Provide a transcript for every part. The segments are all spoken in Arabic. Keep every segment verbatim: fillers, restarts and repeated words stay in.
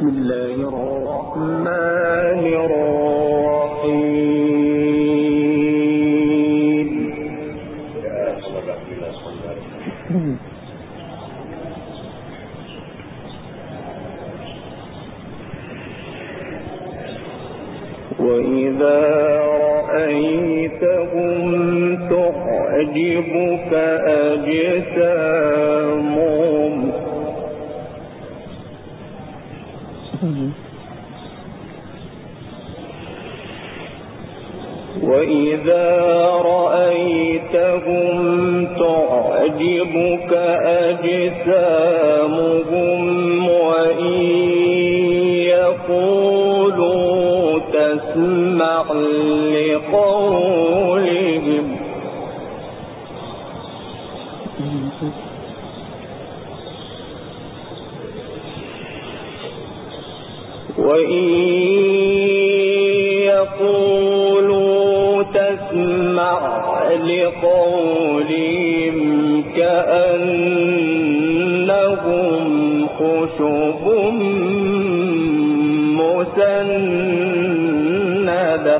بسم الله الرحمن الرحيم. وإذا رأيتهم تعجبك أجسامهم وإذا رأيتهم تعجبك أجسامهم وإن يقولوا تسمع لقولهم وإن يقولوا تسمع لقولهم كأنهم خشب مسندة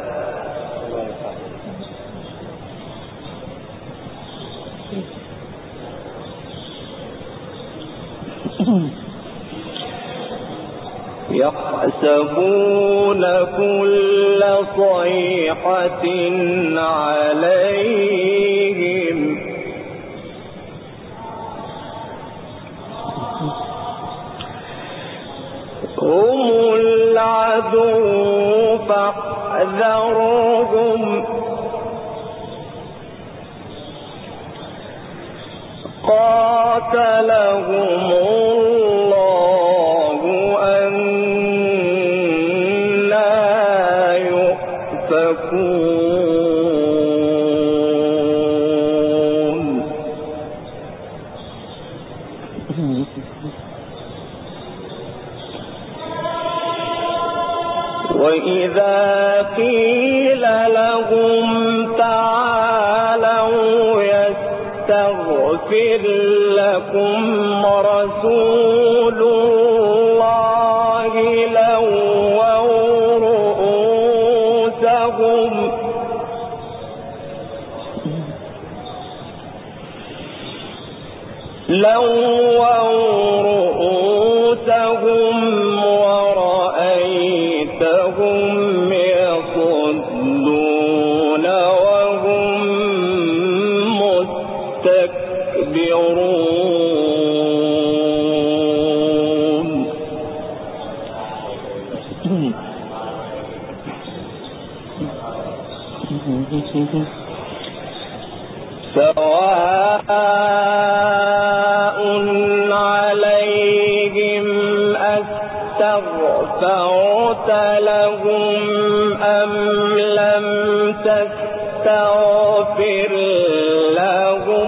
يحسبون كل صيحة عليهم هم العدو فاحذرهم قاتلهم الله أنى يؤفكون. وإذا قيل لهم تعالوا يستغفر لكم رسول الله لووا رؤوسهم لووا رؤوسهم ورأيتهم يصدون وهم مستكبرون. سواء عليهم أستغفرت لهم أم لم تستغفر لهم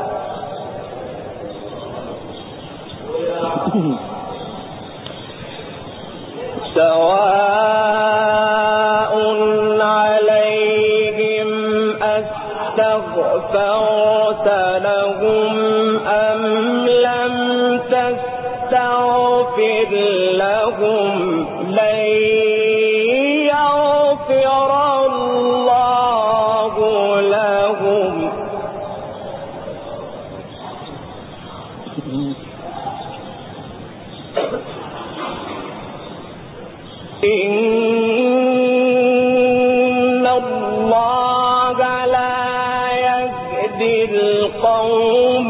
سواء عليهم أستغفرت لهم أم لم تستغفر لهم لن يغفر الله لهم إن الله لا يهدي القوم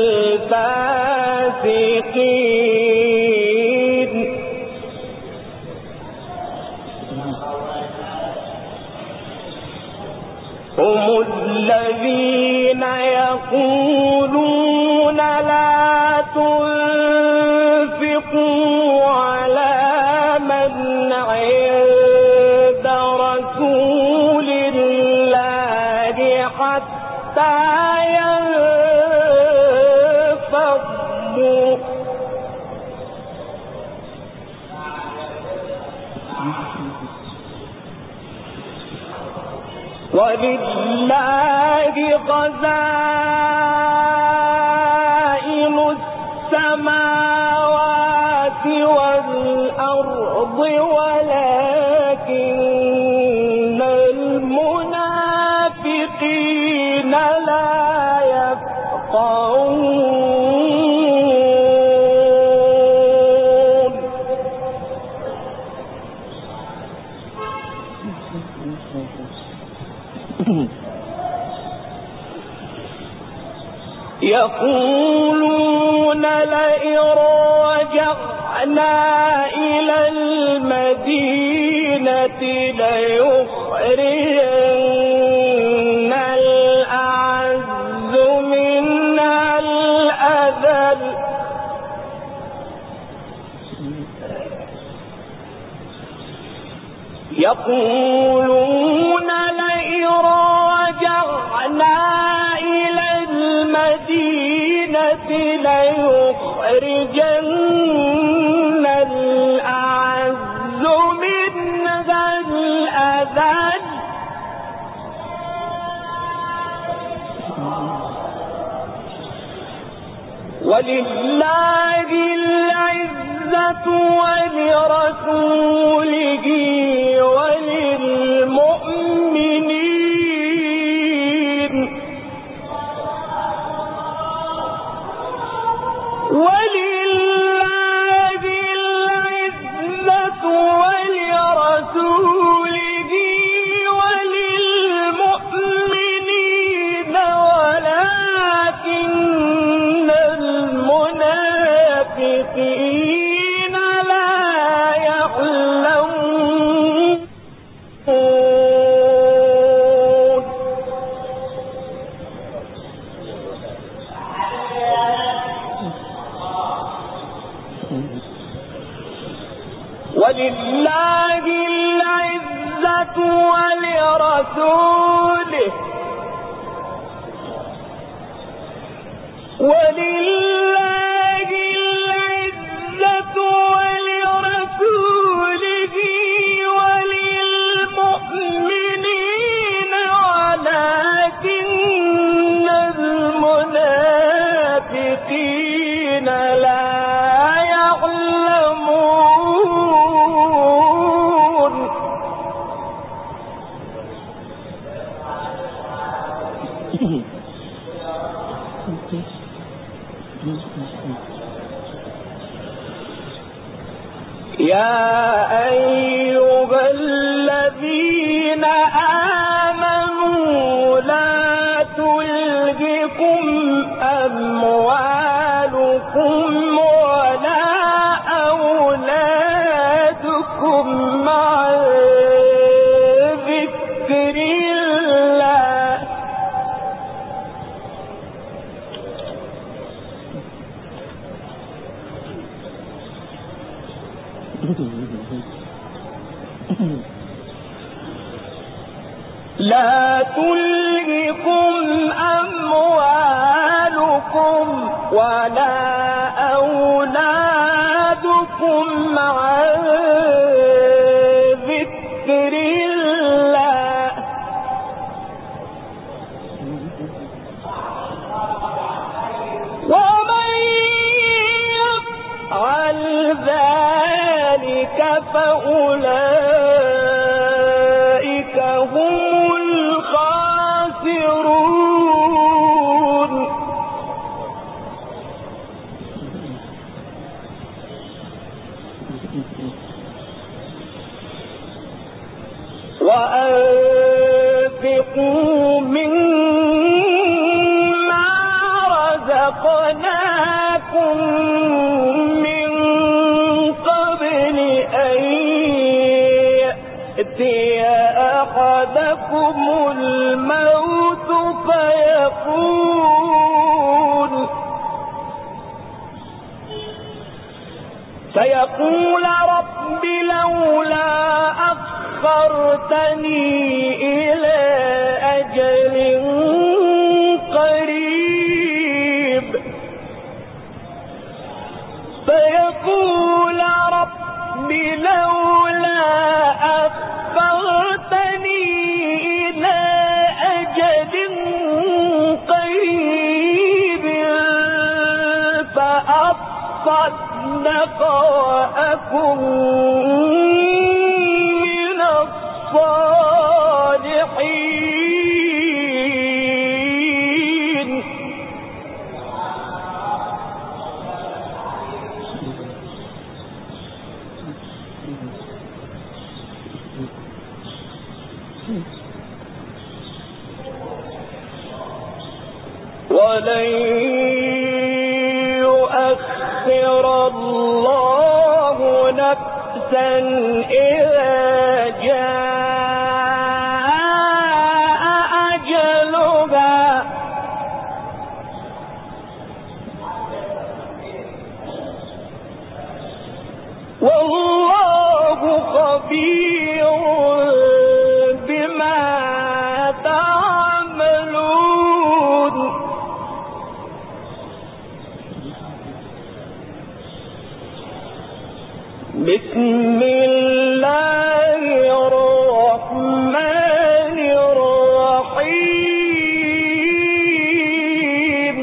الفاسقين. هم الذين يقولون لا تنفقوا على من عند رسول الله حتى ينفضوا ولله خزائن السماوات والأرض ولكن المنافقين لا يفقهون. يقولون لئن رجعنا إلى المدينة ليخرجن الأعز منها الأذل. يقولون لئن رجعنا إلى المدينة ليخرجن الأعز منها الأذل. ولله العزة ولرسوله وللمؤمنين ولله العزة ولرسوله وللمؤمنين ولكن المنافقين لا يعلمون. ولله العزة ولرسوله ولله العزة ولرسوله وللمؤمنين ولكن المنافقين لا يا أيها الذين آمنوا لا تلهكم أموالكم ولا أولادكم عن ذكر الله. لا تلهكم أموالكم ولا أولادكم عن ذكر الله. ومن يفعل ذلك فأولئك هم الخاسرون. وأنفقوا مما رزقناكم من قبل أن يأتي أحدكم الموت فيقول فيقول رب لولا أخرتني إلى أجل قريب فيقول رب لولا أخرتني إلى أجل قريب فأصدق وأصدق وأكن من الصالحين. ولن يؤخر الله نفسا إذا جاء أجلها والله خبير بما تعملون. بسم الله الرحمن الرحيم.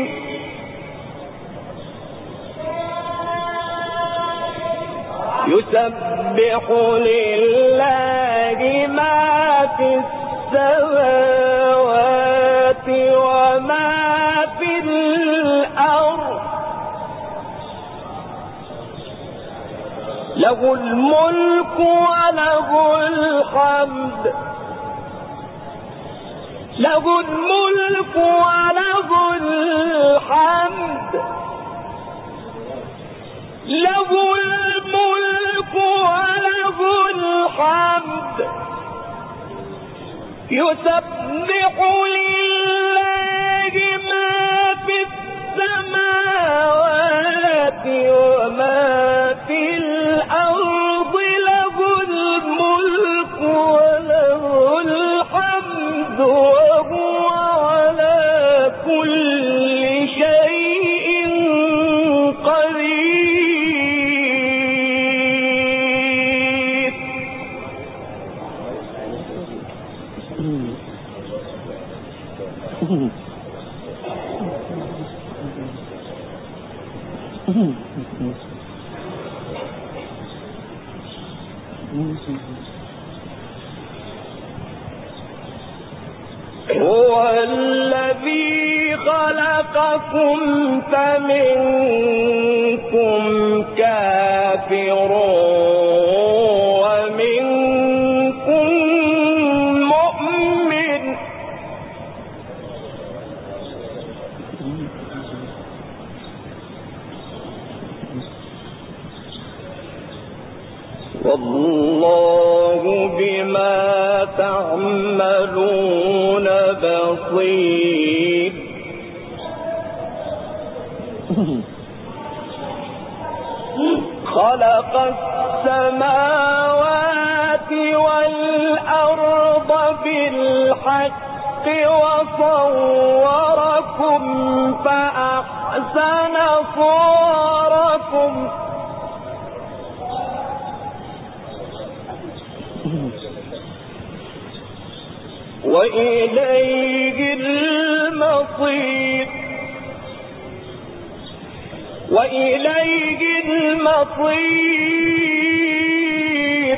يسبح لله ما في السماوات وما في الأرض له الملك وله الحمد له الملك وله الحمد له الملك وله الحمد يسبح لله ما في السماوات وما في الأرض له الملك وله الحمد وهو على كل شيء قدير. هو الذي خلقكم فمنكم كافر ومنكم مؤمن والله بما تعملون بصير. خلق السماوات والأرض بالحق وصوركم فأحسن صوركم وإليه المصير وإليه المصير.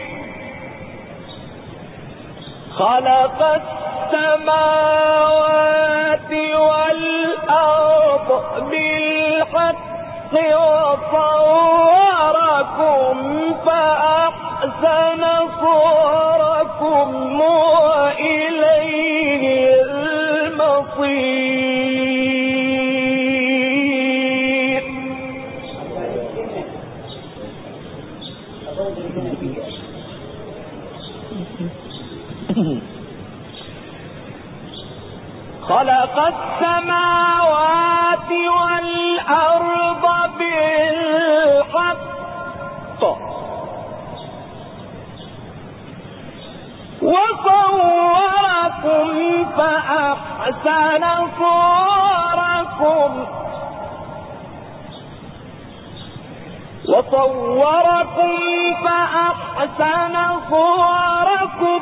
خلق السماوات والأرض بالحق وصوركم فأحسن صوركم وإليه المصير. خلق السماوات والأرض بالحق وصوركم فأحسن صوركم وصوركم فأحسن صوركم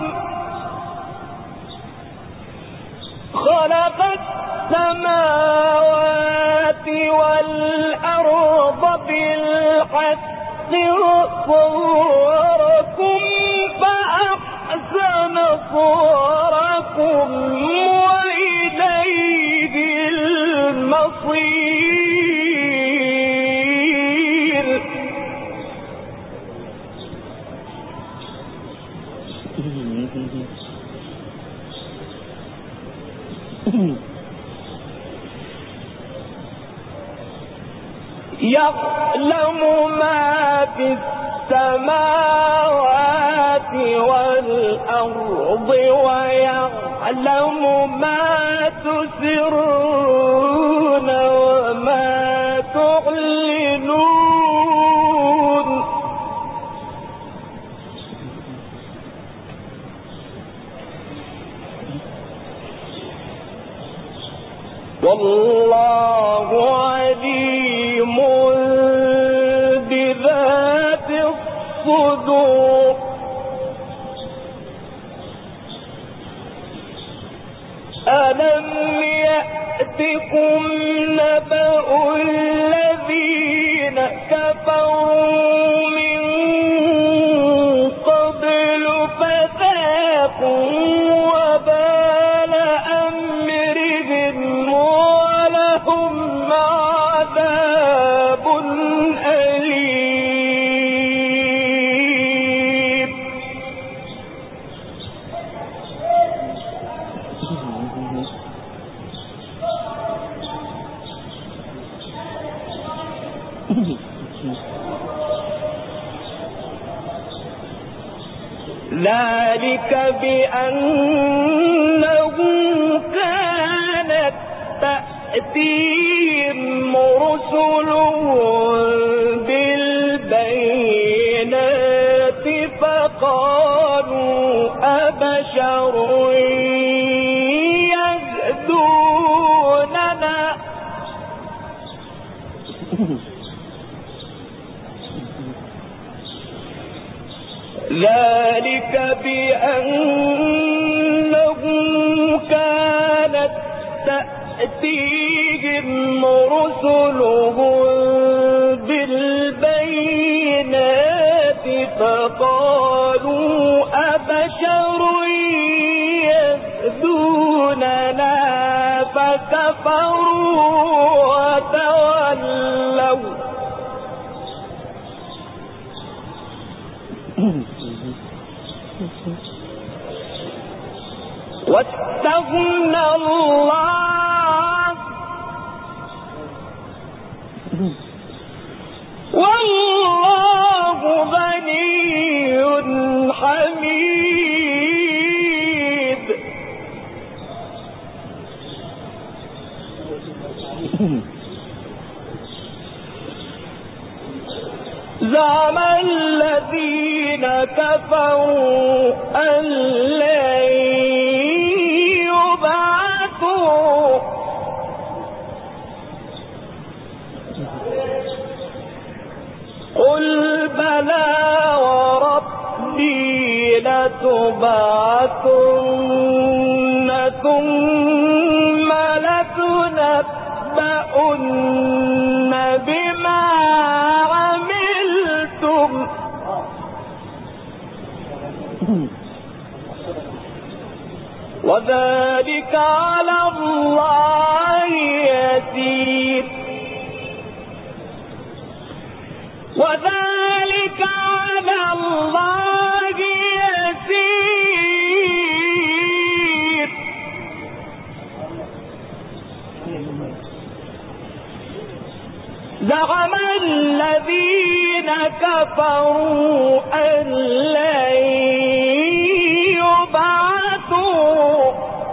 خلق السماوات والأرض بالحق صوركم فأحسن صوركم وإليه المصير. يعلم ما في السماوات والأرض ويعلم ما تسرون وما تعلنون. والله عليم بذات الصدور. ألم يأتكم نبأ الذين كفروا من قبل فذاقوا وبال أمرهم ولهم عذاب أليم. ذلك بأنه كانت تأتيهم رسلهم بالبينات فقالوا أبشر يهدوننا ذلك بأنه كانت تأتيهم رسلهم بالبينات فقالوا أبشر يهدوننا فكفروا وتولوا واستغنى الله والله غني حميد. زعم الذين كفروا أن لن يبعثوا قل بلى وربي لتبعثن ثم لتنبؤن بما عملتم وذلك على الله يسير. وذلك على الله يسير. زعم الذين كفروا أن لن يبعثوا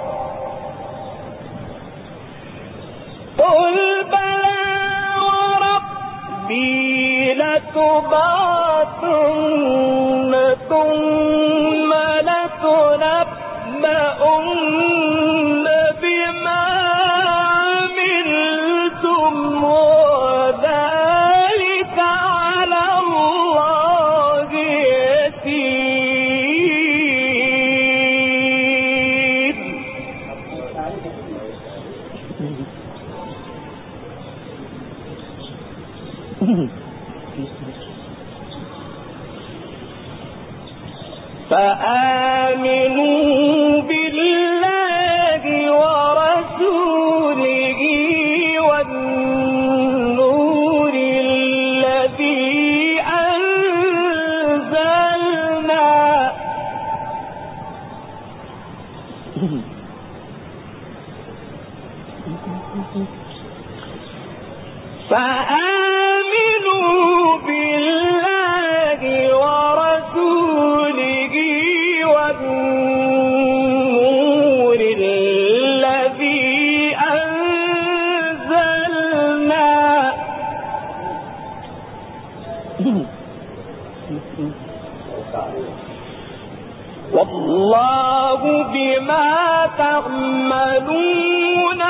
قل بلى وربي لتبعثن ثم لتنبؤن بما عملتم وذلك على الله يسير. فآمنوا بالله ورسوله والنور الذي أنزلنا فآمنوا بالله ورسوله والنور الذي أنزلنا والله بما تعملون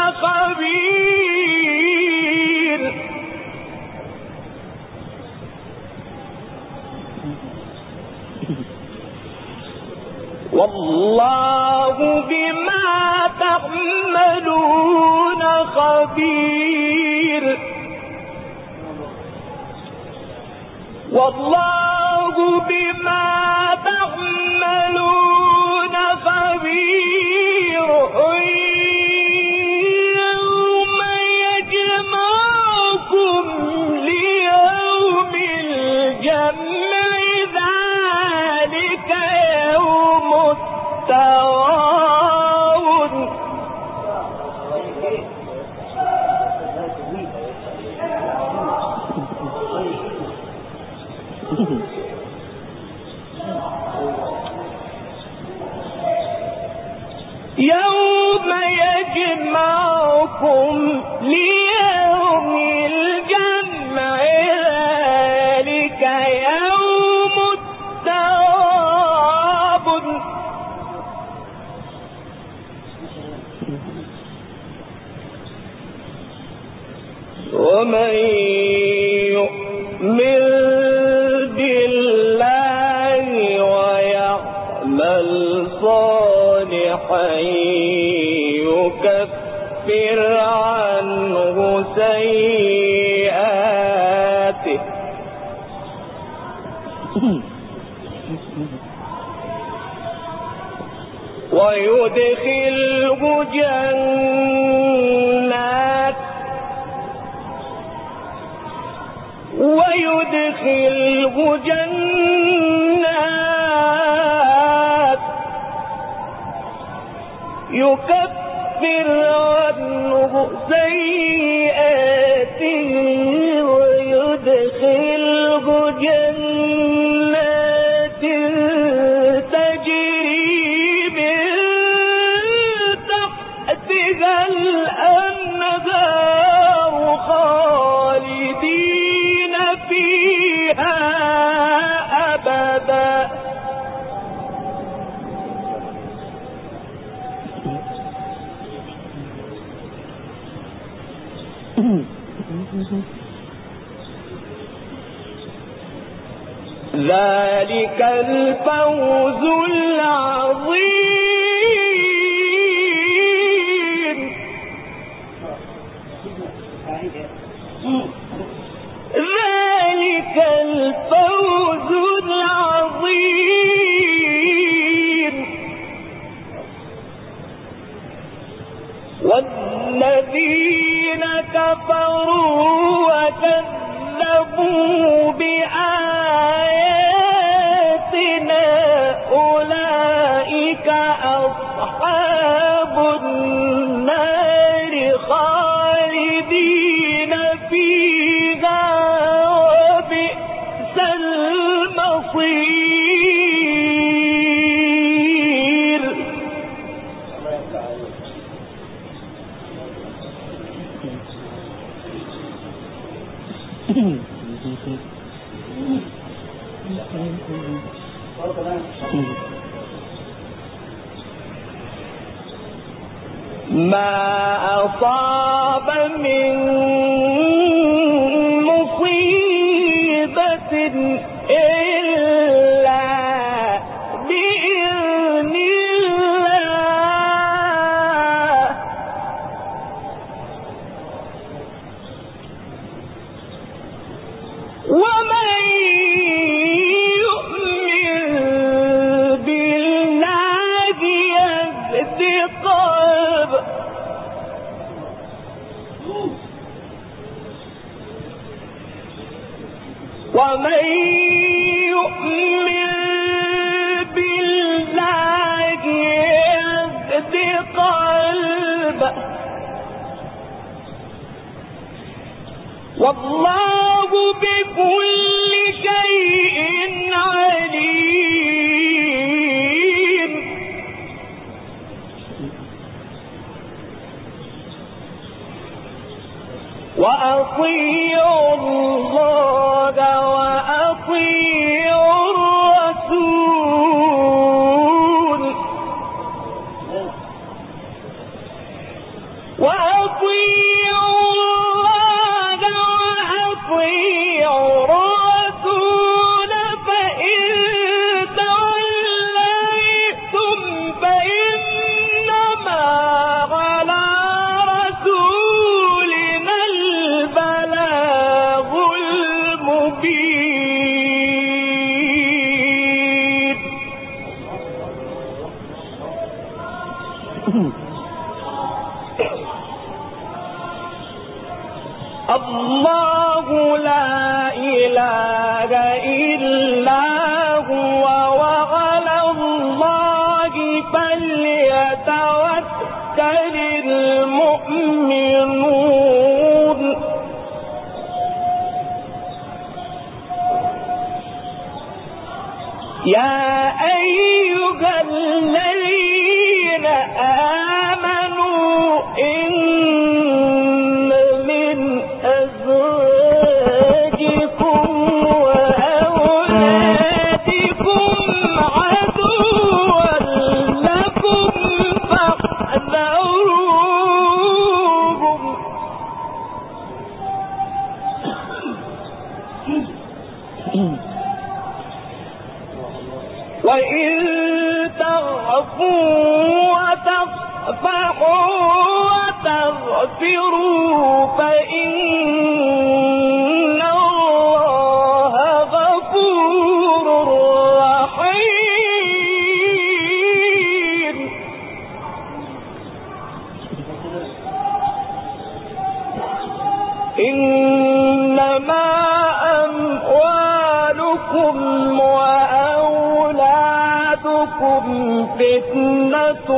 خبير. والله بما تعملون خبير. والله بما تعملون خبير. يوم يجمعكم ليوم الجمع ذلك يوم التغابن. يوم يجمعكم ليوم الجمع ذلك يوم التغابن. ومن يؤمن بالله ويعمل صالحا يكفر عنه سيئاته ويدخله جنات ويدخله جنات يكفر عنه سيئاته ويدخله جنات تجري من تحتها الأنهار خالدين فيها أبدا. ذلك الفوز العظيم. ذلك الفوز العظيم. والذين كفروا وكذبوا بآياتنا أولئك أصحاب النار خالدين فيها وبئس المصير. ما أصاب من مصيبة إلا بإذن الله. ومن يؤمن ومن يؤمن بالله يهد قلبه والله بكل شيء عليم. وأطيعوا الله وأطيعوا الرسول وأطيعوا الله وأطيعوا الرسول فإن توليتم فإنما على رسولنا البلاغ المبين. الله لا إله إلا هو وعلى الله فليتوكل المؤمنون. يا أيها الذين آمنوا إن من أزواجكم وأولادكم عدوا لكم فاحذروهم وإن تغفوا وتصفحوا وتغفروا فإن الله غفور رحيم. إنما أموالكم وأولادكم فتنة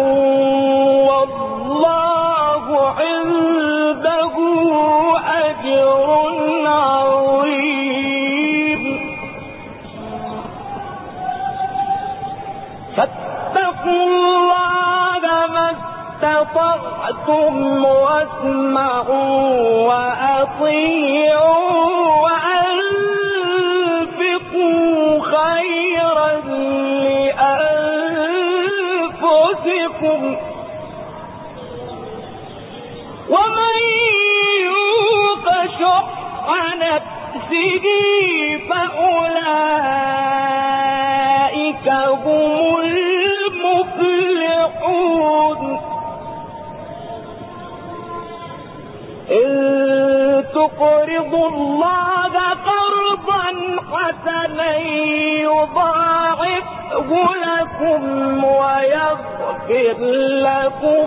والله عنده أجر عظيم. فاتقوا الله ما استطعتم واسمعوا وأطيعوا وأنفقوا خيرا لأنفسكم ومن يوق شح نفسه فأولئك هم المفلحون. إن تقرضوا الله قرضا حسنا يضاعفه لكم ويغفر لكم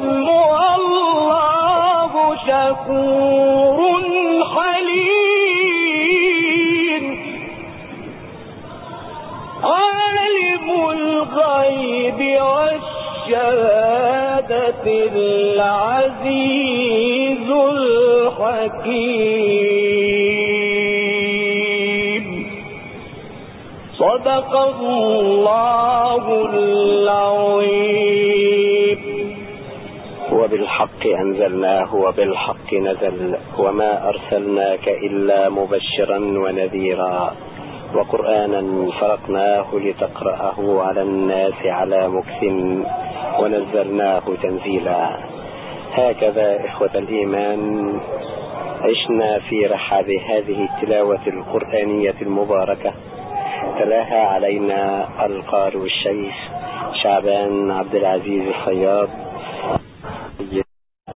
والله شكور حليم. عالم الغيب والشهادة العزيز الحكيم. صدق الله العظيم. وبالحق أنزلناه وبالحق نزل وما أرسلناك إلا مبشرا ونذيرا وقرآنا فرقناه لتقرأه على الناس على مكث ونزلناه تنزيلا. هكذا إخوة الإيمان عشنا في رحاب هذه التلاوة القرآنية المباركة تلاها علينا القارئ الشيخ شعبان عبد العزيز الصياد